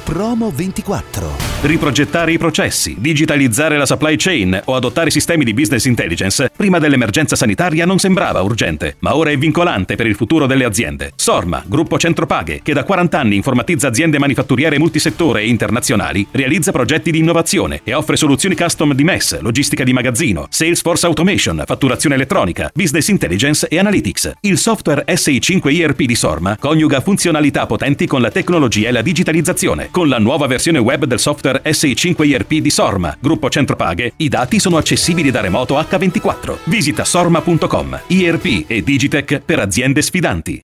Promo 24. Riprogettare i processi, digitalizzare la supply chain o adottare sistemi di business intelligence prima dell'emergenza sanitaria non sembrava urgente, ma ora è vincolante per il futuro delle aziende. Sorma, gruppo Centropaghe, che da 40 anni informatizza aziende manifatturiere multisettore e internazionali, realizza progetti di innovazione e offre soluzioni custom di MES, logistica di magazzino, Salesforce Automation, fatturazione elettronica, business intelligence e analytics. Il software SI5 ERP di Sorma coniuga funzionalità potenti con la tecnologia e la digitalizzazione. Con la nuova versione web del software SI5 ERP di Sorma, gruppo Centropaghe, i dati sono accessibili da remoto H24. Visita sorma.com. ERP e Digitech per aziende sfidanti.